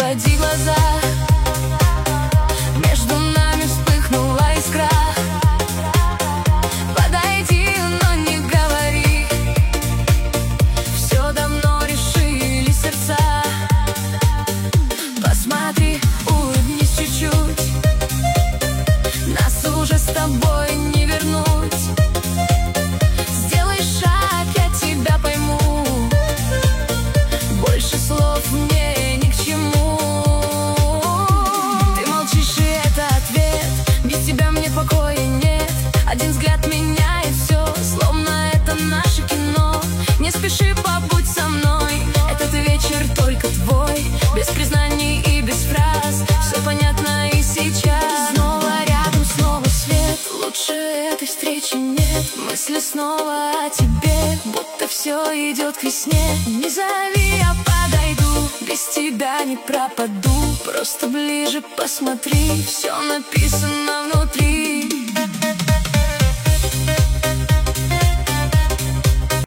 отводи глаза. Между нами вспыхнула искра. Подойди, но не говори. Все давно решили сердца. Посмотри, улыбнись чуть-чуть. Нас уже с тобой не вернуть. Сделай шаг, я тебя пойму. Больше слов мне ни к чему. Ты молчишь, и это ответ. Без тебя мне покоя нет. Один взгляд меняет все, словно это наше кино. Не спеши, побудь со мной. Этот вечер только твой. Без признаний и без фраз. Все понятно и сейчас. Снова рядом, снова свет. Лучше этой встречи нет. Мысли снова о тебе, будто все идет к весне. Не зови, я подойду. Без тебя не пропаду. Просто ближе посмотри. Все написано внутри.